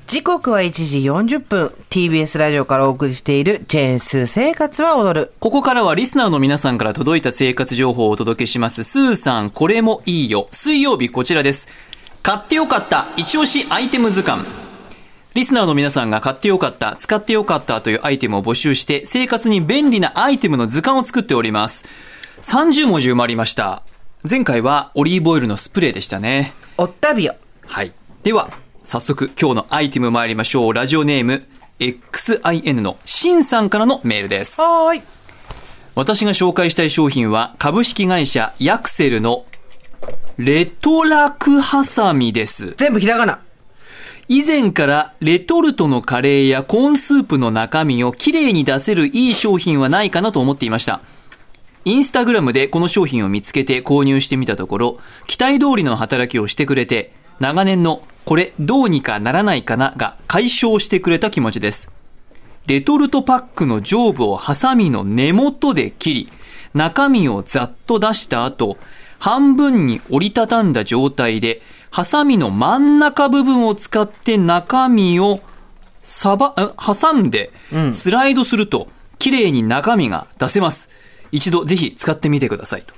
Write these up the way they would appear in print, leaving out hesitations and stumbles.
時刻は1時40分 TBS ラジオからお送りしているジェーンスー生活は踊る。 ここからはリスナーの皆さんから届いた生活情報をお届けします。スーさんこれもいいよ。水曜日こちらです。買ってよかった一押しアイテム図鑑。リスナーの皆さんが買ってよかった使ってよかったというアイテムを募集して生活に便利なアイテムの図鑑を作っております。30文字埋まりました。前回はオリーブオイルのスプレーでしたね。 オッタビオ。 はい。では早速今日のアイテム参りましょう。ラジオネーム XIN のシンさんからのメールです。 はい。 私が紹介したい商品は株式会社ヤクセルのレトラクハサミです。 全部ひらがな。 以前からレトルトのカレーやコーンスープの中身をきれいに出せるいい商品はないかなと思っていました。インスタグラムでこの商品を見つけて購入してみたところ、期待通りの働きをしてくれて、長年のこれどうにかならないかなが解消してくれた気持ちです。レトルトパックの上部をハサミの根元で切り、中身をざっと出した後、半分に折りたたんだ状態で、ハサミの真ん中部分を使って中身を挟んでスライドすると、綺麗に中身が出せます。一度ぜひ使ってみてくださいと。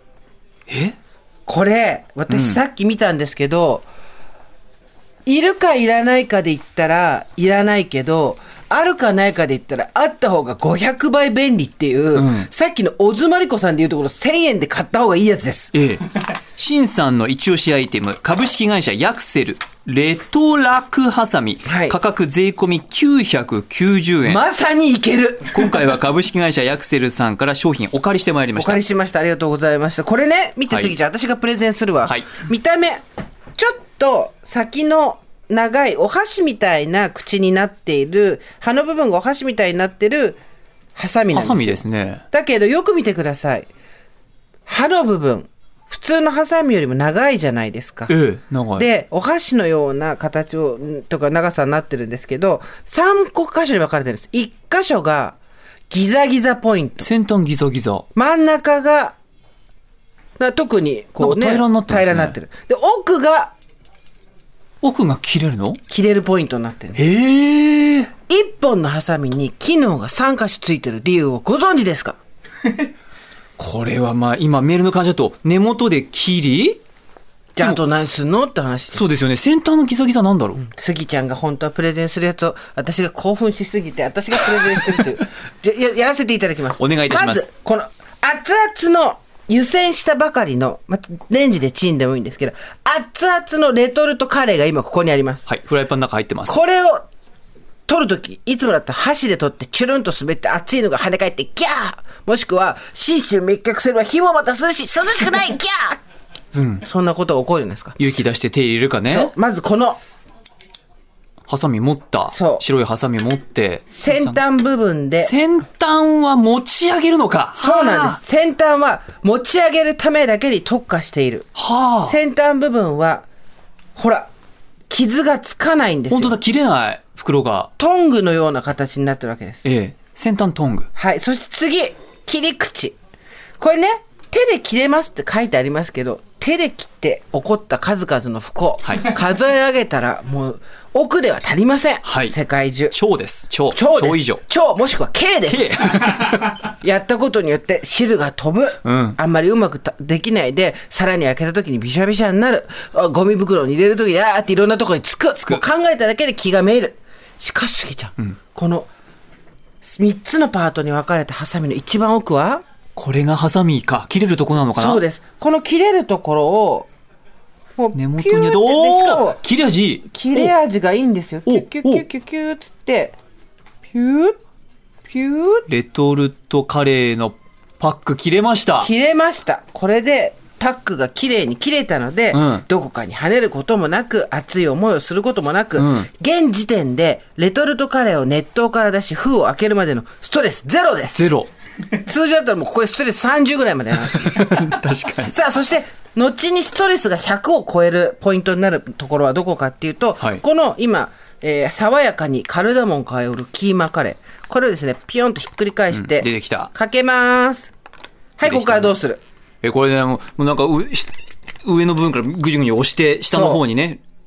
これ私さっき見たんですけど、いるかいらないかで言ったらいらないけど、あるかないかで言ったらあった方が500倍便利っていう、さっきのオズマリコさんで言うところ1000円で買った方がいいやつです。 シンさんの一押しアイテム、株式会社ヤクセルレトラクハサミ、 はい、 価格税込み990円。 まさにいける。 今回は株式会社ヤクセルさんから商品お借りしてまいりました。 お借りしました。ありがとうございました。これね、見てすぎちゃう、私がプレゼンするわ、見た目ちょっと先の長いお箸みたいな口になっている、刃の部分がお箸みたいになってるハサミなんですよ。 ハサミですね。 だけどよく見てください。刃の部分普通のハサミよりも長いじゃないですか。 長い。 で、お箸のような形をとか長さになってるんですけど、3個箇所に分かれてるんです。1箇所がギザギザポイント。 先端ギザギザ。 真ん中が特にこうね、 平らになってるんですね。 平らになってる。で、奥が切れるの？ 切れるポイントになってる。 1 本のハサミに機能が3箇所ついてる理由をご存知ですか？ これはまあ今メールの感じだと根元で切り、 じゃああと何すんのって話。 そうですよね。先端のギザギザなんだろう。 スギちゃんが本当はプレゼンするやつを私が興奮しすぎて私がプレゼンしてるという やらせていただきます。 お願いいたします。 まずこの熱々の湯煎したばかりの、レンジでチンでもいいんですけど、熱々のレトルトカレーが今ここにあります。 はい、フライパンの中入ってます。 これを取るとき、いつもだったら箸で取ってチュルンと滑って熱いのが跳ね返ってギャー、もしくはシーシー滅却すれば火もまた涼しくないギャーそんなことが起こるんですか。 勇気出して手入れるかね。 そう、まずこのハサミ持った。白いハサミ持って先端部分で、 先端は持ち上げるのか。 そうなんです。先端は持ち上げるためだけに特化している。先端部分はほら傷がつかないんですよ。 本当だ、切れない袋がトングのような形になってるわけです。 先端トング。 はい。そして次、切り口。これね、手で切れますって書いてありますけど、手で切って起こった数々の不幸、数え上げたらもう億では足りません。世界中。 超です。超以上。 超もしくは K です。やったことによって汁が飛ぶ。あんまりうまくできないで、さらに開けた時にびしゃびしゃになる。ゴミ袋に入れる時にあーっていろんなところにつく。もう考えただけで気がめいる。しかしすぎちゃう。この3つのパートに分かれたハサミの一番奥は、 これがハサミか。切れるとこなのかな。 そうです。この切れるところを根元にしかも切れ味がいいんですよ。キュッキュッキュッキュッキュッつってピューピュー。 レトルトカレーのパック切れました。 これでパックがきれいに切れたので、どこかに跳ねることもなく、熱い思いをすることもなく、現時点でレトルトカレーを熱湯から出し封を開けるまでのストレスゼロです。 ゼロ。 通常だったらもうここでストレス30ぐらいまで確かに。 さあ、そして後にストレスが100を超えるポイントになるところはどこかっていうと、この今、爽やかにカルダモン香るキーマカレー、これをですねピヨンとひっくり返して、 出てきた。 かけます。はい、ここからどうする？ これね、もうなんか上の部分からぐじゅぐじゅ押して下の方にね、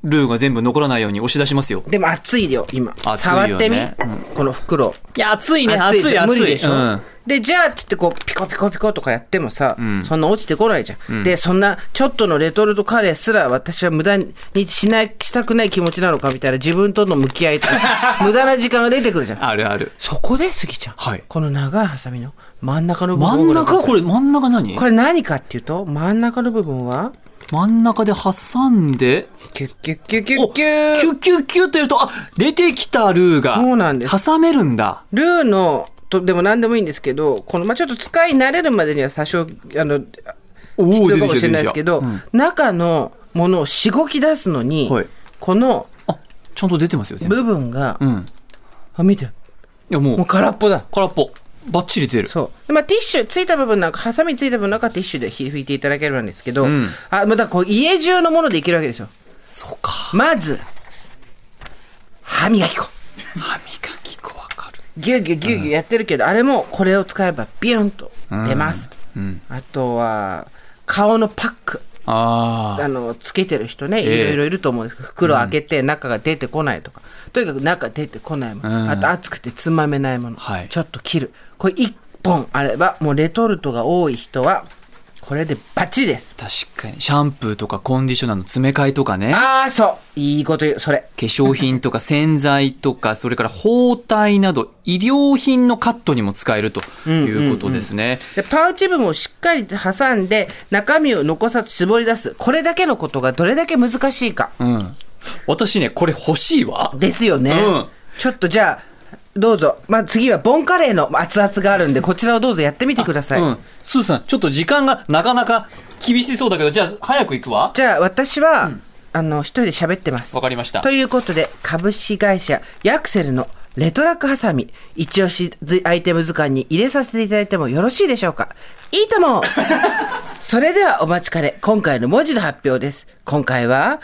ルーが全部残らないように押し出しますよ。 でも熱いよ今。 熱いよね触ってみ、この袋。 いや、熱いね、 熱いでしょ、 熱い。 無理でしょ、 うんでじゃあって言ってこうピコピコピコとかやってもさ、そんな落ちてこないじゃん、でそんなちょっとのレトルトカレーすら私は無駄にしたくない気持ちなのかみたいな自分との向き合いとか無駄な時間が出てくるじゃん。 あるある。 そこでスギちゃん、 はい、 この長いハサミの真ん中の部分、 真ん中、これ真ん中何？ これ何かっていうと、真ん中の部分は真ん中で挟んでキュッキュッキュッキュッキュッキュッキュッキュッとやると、あ、出てきたルーがそうなんです。 挟めるんだ。 ルーのでも何でもいいんですけど、このちょっと使い慣れるまでには多少必要かもしれないですけど、中のものをしごき出すのに、はい、このちゃんと出てますよ部分が、見て、いやもう空っぽだ。 空っぽバッチリ出る。 そう。ティッシュついた部分なんか、ハサミついた部分なんかティッシュで拭いていただければんですけど、またこう家中のものでいけるわけですよ。 そうか。 まず歯磨き粉。 歯磨き粉わかる。 ギュギュギュギュやってるけど、あれもこれを使えばビュンと出ます。あとは顔のパック。つけてる人ね、いろいろいると思うんですけど、袋開けて中が出てこないとか、とにかく中出てこないもの、あと熱くてつまめないもの、ちょっと切る、これ1本あればもうレトルトが多い人はこれでバッチリです。 確かにシャンプーとかコンディショナーの詰め替えとかね。 そういいこと言う。それ化粧品とか洗剤とか、それから包帯など医療品のカットにも使えるということですね。 でパウチ部分をしっかり挟んで中身を残さず絞り出す、これだけのことがどれだけ難しいか。 私ね、これ欲しいわ。 ですよね。ちょっとじゃあどうぞ。次はボンカレーの熱々があるんで、こちらをどうぞやってみてください。 スーさん、ちょっと時間がなかなか厳しそうだけど、じゃあ早く行くわ。 じゃあ私は、一人で喋ってます。 わかりました。 ということで、株式会社ヤクセルのレトラクハサミ、一押しアイテム図鑑に入れさせていただいてもよろしいでしょうか。いいともそれではお待ちかね、今回の文字の発表です。今回は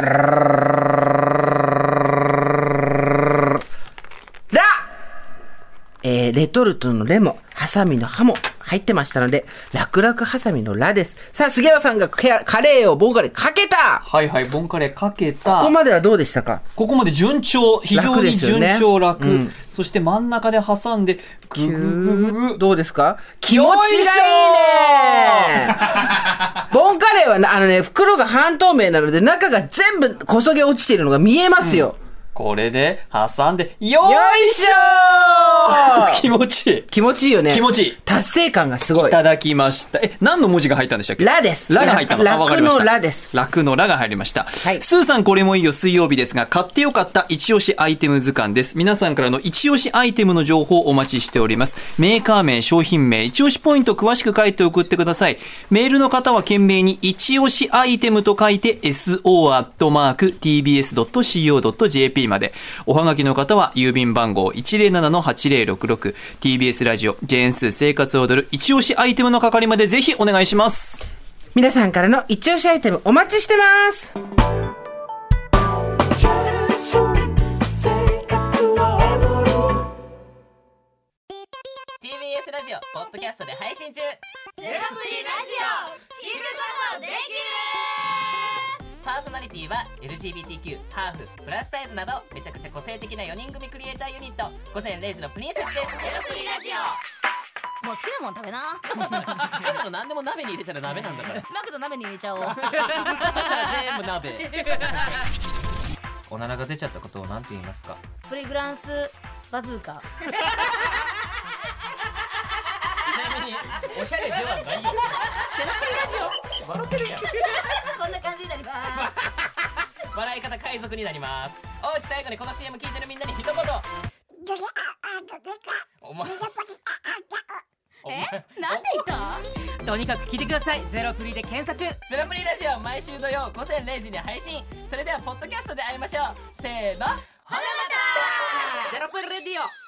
レトルトのレもハサミの刃も入ってましたので、楽々ハサミのラです。さあ、杉山さんがカレーをボンカレーかけた。 はいはい、ボンカレーかけた。 ここまではどうでしたか？ ここまで順調、非常に順調、楽。そして真ん中で挟んでググググ。 どうですか？気持ちがいいねボンカレーは袋が半透明なので中が全部こそげ落ちているのが見えますよ。 これで挟んでよいしょー気持ちいい。 気持ちいいよね。 気持ちいい。 達成感がすごい。 いただきました。何の文字が入ったんでしたっけ？ ラです。 ラが入ったの。 楽のラです。 楽のラが入りました。はい、スーさん、これもいいよ、水曜日ですが、買ってよかった一押しアイテム図鑑です。皆さんからの一押しアイテムの情報をお待ちしております。メーカー名、商品名、一押しポイント詳しく書いて送ってください。メールの方は懸命に一押しアイテムと書いて so@tbs.co.jp まで。おはがきの方は郵便番号 107-8066 TBS ラジオジェーンスー生活を踊る一押しアイテムの係までぜひお願いします。 皆さんからの一押しアイテムお待ちしてます。 TBS ラジオポッドキャストで配信中。ゼロプリラジオ聞くことできる。パーソナリティは LGBTQ、ハーフ、プラスサイズなどめちゃくちゃ個性的な4人組クリエイターユニット午前0時のプリンセスです。ゼロプリラジオ。 もう好きなもん食べな。 好きなの何でも鍋に入れたら鍋なんだから。 マクド鍋に入れちゃおう。 そしたら全部鍋。おならが出ちゃったことを何て言いますか？ プリグランスバズーカ。 ちなみにおしゃれではないよ。ゼロプリラジオ笑ってるやん。 こんな感じになります。 笑い方海賊になります。おうち最後にこの CM 聞いてるみんなに一言。お前なんで言った？とにかく聞いてください。ゼロプリで検索。 ゼロプリラジオ毎週土曜午前0時に配信。それではポッドキャストで会いましょう。せーの、ほなまた。 ゼロプリレディオ。